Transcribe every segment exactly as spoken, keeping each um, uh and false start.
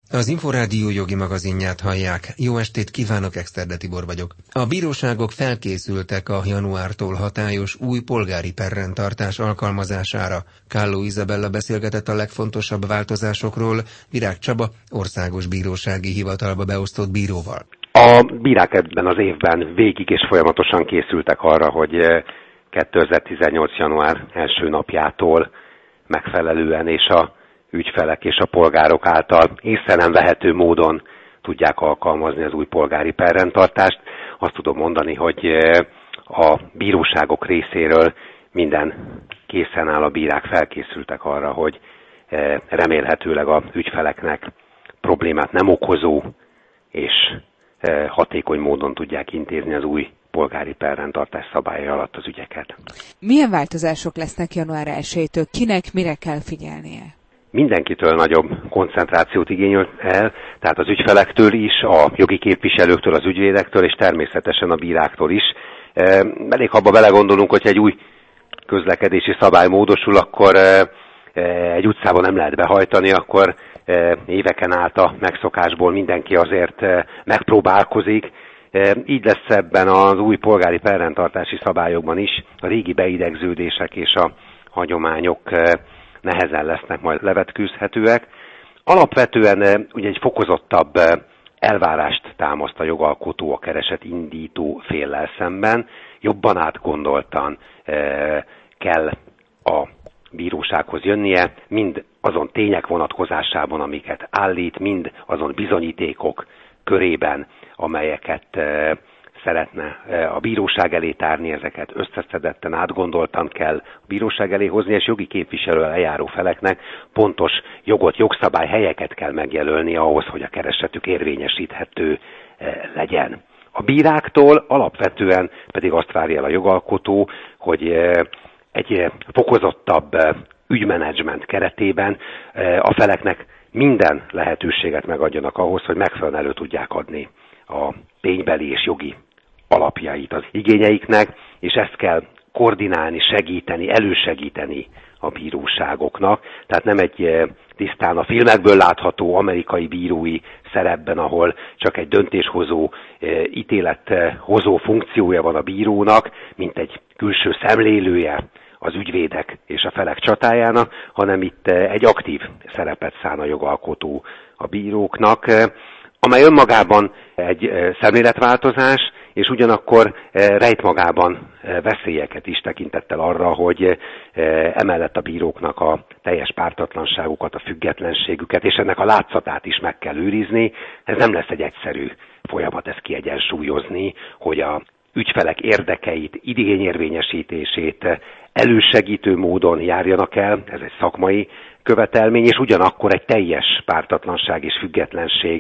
Az Inforádió jogi magazinját hallják. Jó estét kívánok, Exterde Tibor vagyok. A bíróságok felkészültek a januártól hatályos új polgári perrendtartás alkalmazására. Kálló Izabella beszélgetett a legfontosabb változásokról Virág Csaba, országos bírósági hivatalba beosztott bíróval. A bírák ebben az évben végig és folyamatosan készültek arra, hogy kétezer-tizennyolc. január első napjától megfelelően és a ügyfelek és a polgárok által észre nem vehető módon tudják alkalmazni az új polgári perrendtartást. Azt tudom mondani, hogy a bíróságok részéről minden készen áll, a bírák felkészültek arra, hogy remélhetőleg az ügyfeleknek problémát nem okozó és hatékony módon tudják intézni az új polgári perrendtartás szabályai alatt az ügyeket. Milyen változások lesznek január elsejétől? Kinek mire kell figyelnie? Mindenkitől nagyobb koncentrációt igényel el, tehát az ügyfelektől is, a jogi képviselőktől, az ügyvédektől, és természetesen a bíráktól is. Elég, ha abba belegondolunk, hogy egy új közlekedési szabály módosul, akkor egy utcában nem lehet behajtani, akkor éveken át a megszokásból mindenki azért megpróbálkozik. Így lesz ebben az új polgári perrendtartási szabályokban is. A régi beidegződések és a hagyományok nehezen lesznek majd levetkőzhetőek. Alapvetően ugye egy fokozottabb elvárást támaszt a jogalkotó a kereset indító féllel szemben. Jobban átgondoltan kell a bírósághoz jönnie, mind azon tények vonatkozásában, amiket állít, mind azon bizonyítékok körében, amelyeket szeretne a bíróság elé tárni, ezeket összeszedetten, átgondoltan kell a bíróság elé hozni, és jogi képviselővel eljáró feleknek pontos jogot, jogszabály helyeket kell megjelölni ahhoz, hogy a keresetük érvényesíthető legyen. A bíráktól alapvetően pedig azt várja el a jogalkotó, hogy egy fokozottabb ügymenedzsment keretében a feleknek minden lehetőséget megadjanak ahhoz, hogy megfelelően elő tudják adni a ténybeli és jogi alapjait az igényeiknek, és ezt kell koordinálni, segíteni, elősegíteni a bíróságoknak. Tehát nem egy tisztán a filmekből látható amerikai bírói szerepben, ahol csak egy döntéshozó, ítélethozó funkciója van a bírónak, mint egy külső szemlélője az ügyvédek és a felek csatájának, hanem itt egy aktív szerepet szán a jogalkotó a bíróknak, amely önmagában egy szemléletváltozás, és ugyanakkor rejt magában veszélyeket is tekintettel arra, hogy emellett a bíróknak a teljes pártatlanságukat, a függetlenségüket, és ennek a látszatát is meg kell őrizni. Ez nem lesz egy egyszerű folyamat ezt kiegyensúlyozni, hogy a ügyfelek érdekeit, igényérvényesítését elősegítő módon járjanak el, ez egy szakmai követelmény, és ugyanakkor egy teljes pártatlanság és függetlenség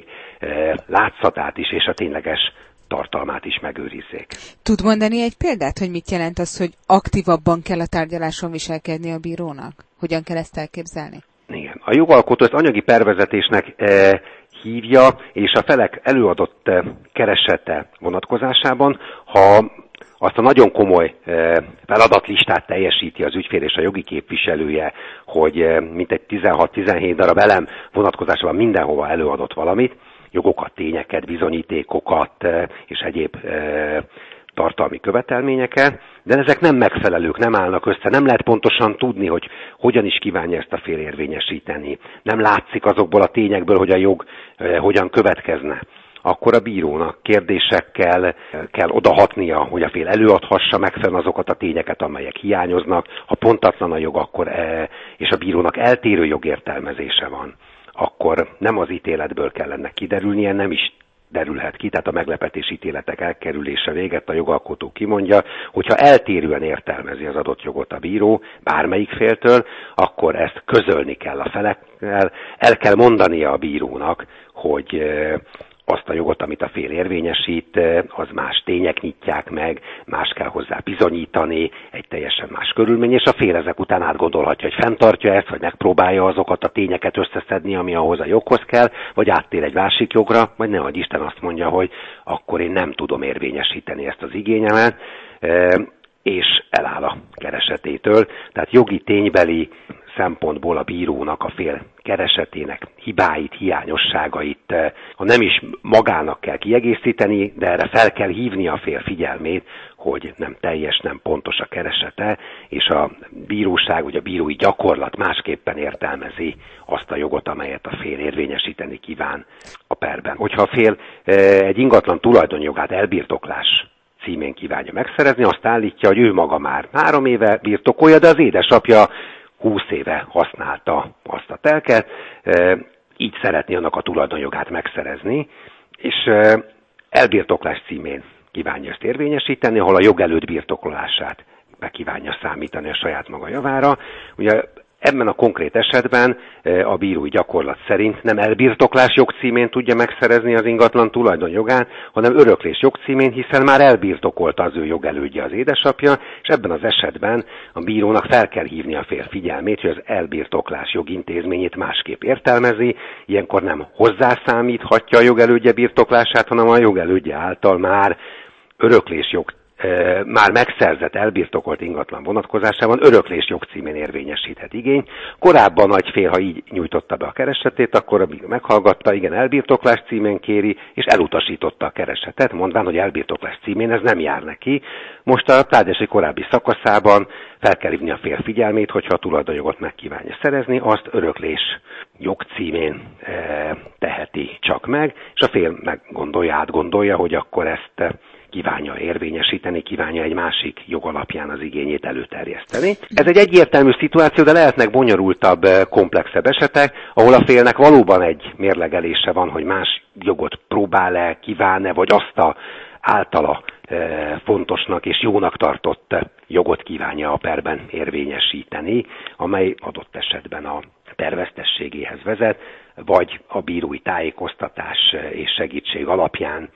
látszatát is, és a tényleges tartalmát is megőrizzék. Tud mondani egy példát, hogy mit jelent az, hogy aktívabban kell a tárgyaláson viselkedni a bírónak? Hogyan kell ezt elképzelni? Igen. A jogalkotó ezt anyagi pervezetésnek e, hívja, és a felek előadott e, keresete vonatkozásában, ha azt a nagyon komoly e, feladatlistát teljesíti az ügyfél és a jogi képviselője, hogy e, mintegy tizenhat-tizenhét darab elem vonatkozásában mindenhova előadott valamit, jogokat, tényeket, bizonyítékokat e, és egyéb e, tartalmi követelményeket, de ezek nem megfelelők, nem állnak össze, nem lehet pontosan tudni, hogy hogyan is kívánja ezt a fél érvényesíteni. Nem látszik azokból a tényekből, hogy a jog eh, hogyan következne. Akkor a bírónak kérdésekkel kell odahatnia, hogy a fél előadhassa megfelelően azokat a tényeket, amelyek hiányoznak. Ha pontatlan a jog, akkor eh, és a bírónak eltérő jogértelmezése van, akkor nem az ítéletből kell ennek kiderülnie, nem is derülhet ki, tehát a meglepetés ítéletek elkerülése véget a jogalkotó kimondja, hogyha eltérően értelmezi az adott jogot a bíró bármelyik féltől, akkor ezt közölni kell a felekkel, el kell mondania a bírónak, hogy azt a jogot, amit a fél érvényesít, az más tények nyitják meg, más kell hozzá bizonyítani, egy teljesen más körülmény, és a fél ezek után átgondolhatja, hogy fenntartja ezt, vagy megpróbálja azokat a tényeket összeszedni, ami ahhoz a joghoz kell, vagy áttér egy másik jogra, vagy nehogy Isten azt mondja, hogy akkor én nem tudom érvényesíteni ezt az igényemet, és eláll a keresetétől. Tehát jogi ténybeli szempontból a bírónak a fél keresetének hibáit, hiányosságait, ha nem is magának kell kiegészíteni, de erre fel kell hívni a fél figyelmét, hogy nem teljes, nem pontos a keresete, és a bíróság, vagy a bírói gyakorlat másképpen értelmezi azt a jogot, amelyet a fél érvényesíteni kíván a perben. Hogyha a fél egy ingatlan tulajdonjogát elbirtoklás címén kívánja megszerezni, azt állítja, hogy ő maga már három éve birtokolja, de az édesapja húsz éve használta azt a telket, így szeretné annak a tulajdonjogát megszerezni, és elbirtoklás címén kívánja ezt érvényesíteni, ahol a jogelőtt birtokolását be kívánja számítani a saját maga javára. Ugye ebben a konkrét esetben a bírói gyakorlat szerint nem elbirtoklás jogcímén tudja megszerezni az ingatlan tulajdonjogát, hanem öröklés jogcímén, hiszen már elbirtokolta az ő jogelődje az édesapja, és ebben az esetben a bírónak fel kell hívni a fél figyelmét, hogy az elbirtoklás jogintézményét másképp értelmezi, ilyenkor nem hozzászámíthatja a jogelődje birtoklását, hanem a jogelődje által már öröklés jog már megszerzett, elbirtokolt ingatlan vonatkozásában öröklés jogcímén érvényesíthet igény. Korábban nagy fél, ha így nyújtotta be a keresetét, akkor a bíró meghallgatta, igen, elbirtoklás címén kéri, és elutasította a keresetet, mondván, hogy elbirtoklás címén ez nem jár neki. Most a tárgyalás egy korábbi szakaszában fel kell hívni a fél figyelmét, hogyha a tulajdonjogot meg kívánja szerezni, azt öröklés jogcímén e, teheti csak meg, és a fél meggondolja, átgondolja, hogy akkor ezt kívánja érvényesíteni, kívánja egy másik jog alapján az igényét előterjeszteni. Ez egy egyértelmű szituáció, de lehetnek bonyolultabb, komplexebb esetek, ahol a félnek valóban egy mérlegelése van, hogy más jogot próbál-e, kíván-e, vagy azt a általa fontosnak és jónak tartott jogot kívánja a perben érvényesíteni, amely adott esetben a pervesztességéhez vezet, vagy a bírói tájékoztatás és segítség alapján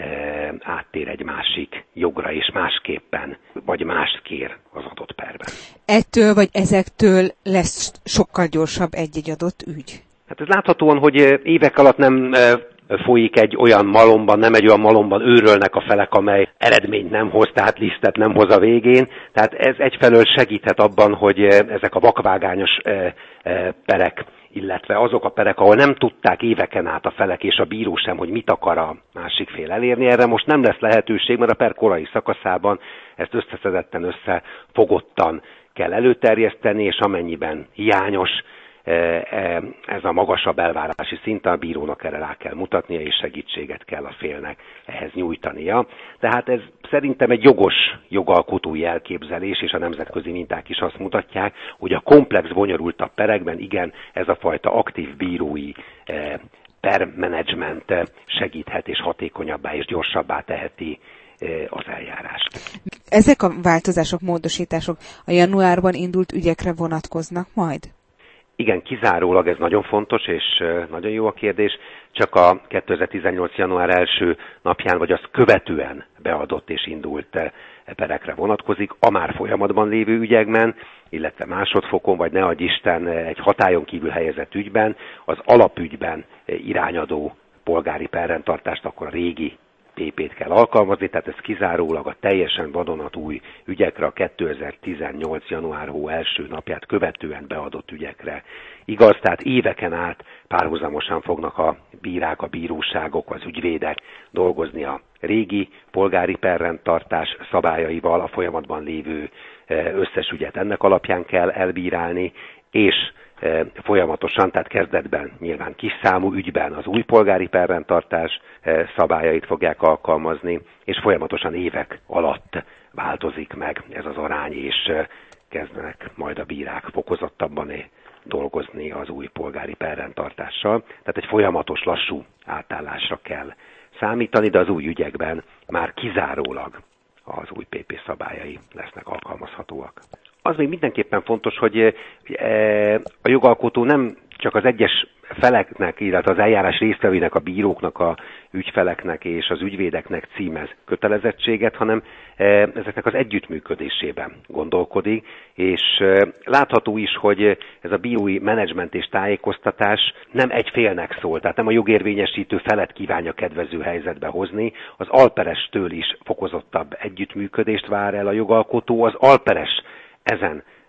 áttér egy másik jogra, és másképpen, vagy mást kér az adott perben. Ettől vagy ezektől lesz sokkal gyorsabb egy-egy adott ügy? Hát ez láthatóan, hogy évek alatt nem folyik egy olyan malomban, nem egy olyan malomban őrölnek a felek, amely eredményt nem hoz, tehát lisztet nem hoz a végén. Tehát ez egyfelől segíthet abban, hogy ezek a vakvágányos perek, illetve azok a perek, ahol nem tudták éveken át a felek és a bíró sem, hogy mit akar a másik fél elérni. Erre most nem lesz lehetőség, mert a per korai szakaszában ezt összeszedetten, összefogottan kell előterjeszteni, és amennyiben hiányos ez a magasabb elvárási szint, a bírónak erre rá kell mutatnia, és segítséget kell a félnek ehhez nyújtania. Tehát ez szerintem egy jogos jogalkotói elképzelés, és a nemzetközi minták is azt mutatják, hogy a komplex, bonyolultabb perekben igen, ez a fajta aktív bírói permenedzsment segíthet, és hatékonyabbá és gyorsabbá teheti az eljárást. Ezek a változások, módosítások a januárban indult ügyekre vonatkoznak majd? Igen, kizárólag ez nagyon fontos, és nagyon jó a kérdés, csak a kétezer-tizennyolc. január első napján, vagy azt követően beadott és indult perekre vonatkozik, a már folyamatban lévő ügyekben, illetve másodfokon, vagy ne adj Isten egy hatályon kívül helyezett ügyben, az alapügyben irányadó polgári perrendtartást, akkor a régi pé pét kell alkalmazni, tehát ez kizárólag a teljesen vadonatúj ügyekre, a kétezer-tizennyolc. január hó első napját követően beadott ügyekre igaz, tehát éveken át párhuzamosan fognak a bírák, a bíróságok, az ügyvédek dolgozni a régi polgári perrendtartás szabályaival, a folyamatban lévő összes ügyet ennek alapján kell elbírálni, és folyamatosan, tehát kezdetben nyilván kis számú ügyben az új polgári perrendtartás szabályait fogják alkalmazni, és folyamatosan évek alatt változik meg ez az arány, és kezdenek majd a bírák fokozottabban dolgozni az új polgári perrendtartással. Tehát egy folyamatos, lassú átállásra kell számítani, de az új ügyekben már kizárólag az új pé pé szabályai lesznek alkalmazhatóak. Az még mindenképpen fontos, hogy a jogalkotó nem csak az egyes feleknek, illetve az eljárás résztvevőinek, a bíróknak, a ügyfeleknek és az ügyvédeknek címez kötelezettséget, hanem ezeknek az együttműködésében gondolkodik, és látható is, hogy ez a bírói menedzsment és tájékoztatás nem egy félnek szól, tehát nem a jogérvényesítő felet kívánja kedvező helyzetbe hozni, az alperestől is fokozottabb együttműködést vár el a jogalkotó, az alperes ezen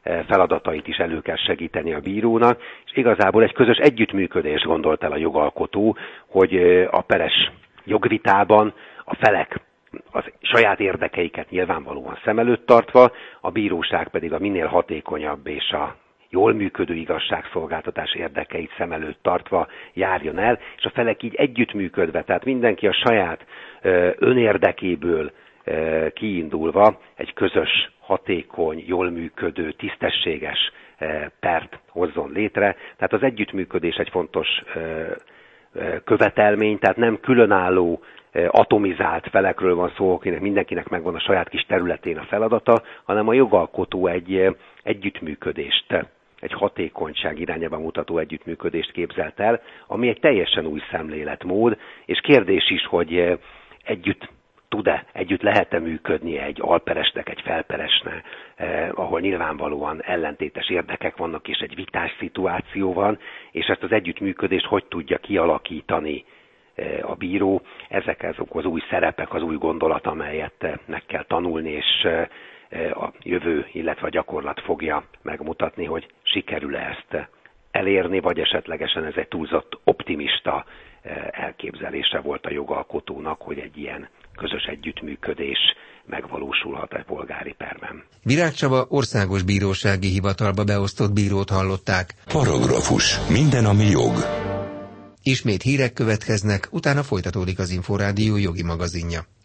feladatait is elő kell segíteni a bírónak, és igazából egy közös együttműködést gondolt el a jogalkotó, hogy a peres jogvitában a felek az saját érdekeiket nyilvánvalóan szem előtt tartva, a bíróság pedig a minél hatékonyabb és a jól működő igazságszolgáltatás érdekeit szem előtt tartva járjon el, és a felek így együttműködve, tehát mindenki a saját önérdekéből kiindulva egy közös, hatékony, jól működő, tisztességes pert hozzon létre. Tehát az együttműködés egy fontos követelmény, tehát nem különálló, atomizált felekről van szó, akinek mindenkinek megvan a saját kis területén a feladata, hanem a jogalkotó egy együttműködést, egy hatékonyság irányába mutató együttműködést képzelt el, ami egy teljesen új szemléletmód, és kérdés is, hogy együtt tud-e, együtt lehet-e működni egy alperesnek, egy felperesnek, eh, ahol nyilvánvalóan ellentétes érdekek vannak, és egy vitás szituáció van, és ezt az együttműködést hogy tudja kialakítani eh, a bíró. Ezek azok az új szerepek, az új gondolat, amelyet meg kell tanulni, és eh, a jövő, illetve a gyakorlat fogja megmutatni, hogy sikerül-e ezt elérni, vagy esetlegesen ez egy túlzott optimista eh, elképzelése volt a jogalkotónak, hogy egy ilyen közös együttműködés megvalósulhat egy polgári perben. Virág Csaba országos bírósági hivatalba beosztott bírót hallották. Paragrafus. Minden, ami jog. Ismét hírek következnek, utána folytatódik az Inforádió jogi magazinja.